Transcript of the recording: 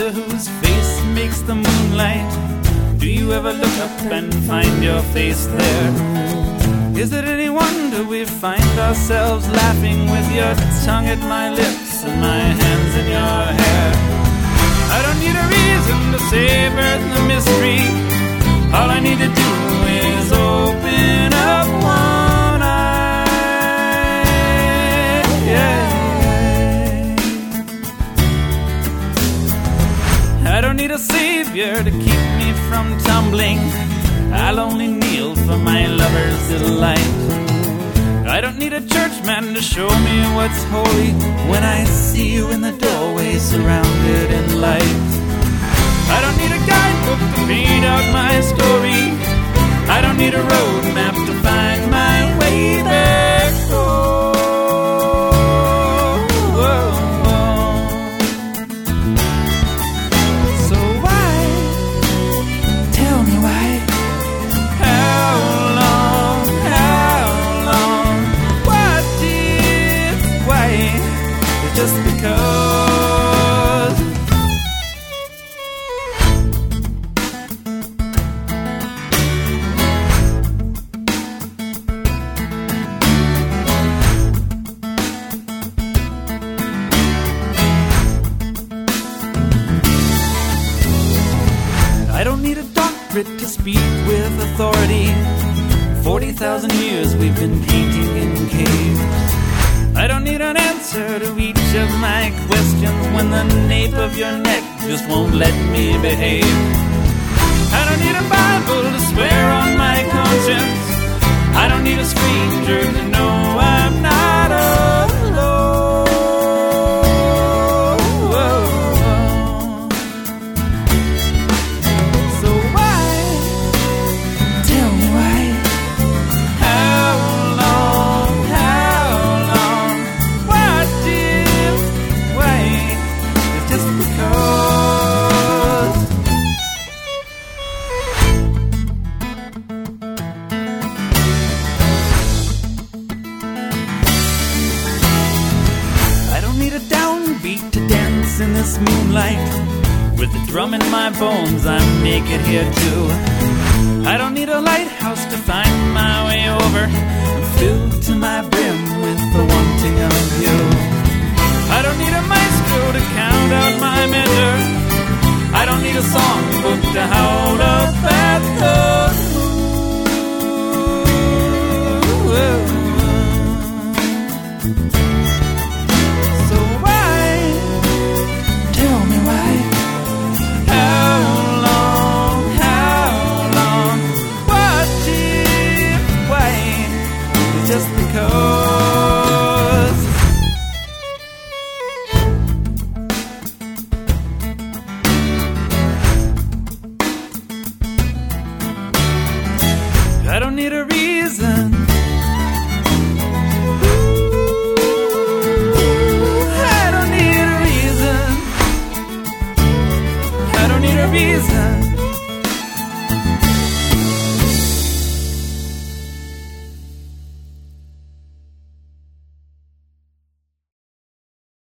wonder whose face makes the moonlight? Do you ever look up and find your face there? Is it any wonder we find ourselves laughing with your tongue at my lips and my hands in your hair? I don't need a reason to savor the mystery. All I need to do is open up one eye. Yeah. I don't need a savior to keep me from tumbling. I'll only kneel for my lover's delight. I don't need a churchman to show me what's holy when I see you in the doorway surrounded in light. I don't need a guidebook to paint out my story. I don't need a road map to find my way back home. So why, tell me why? How long, what if, why? It's just because. I don't need a doctorate to speak with authority. 40,000 years we've been painting in caves. I don't need an answer to each of my questions when the nape of your neck just won't let me behave. I don't need a Bible to swear on my conscience. I don't need a stranger to know I'm not alone. Beat to dance in this moonlight. With the drum in my bones, I'm naked here too. I don't need a lighthouse to find my way over. I'm filled to my brim with the wanting of you. I don't need a maestro to count out my measure. I don't need a songbook to hold up that note. Just because. I don't need a reason. I don't need a reason. I don't need a reason.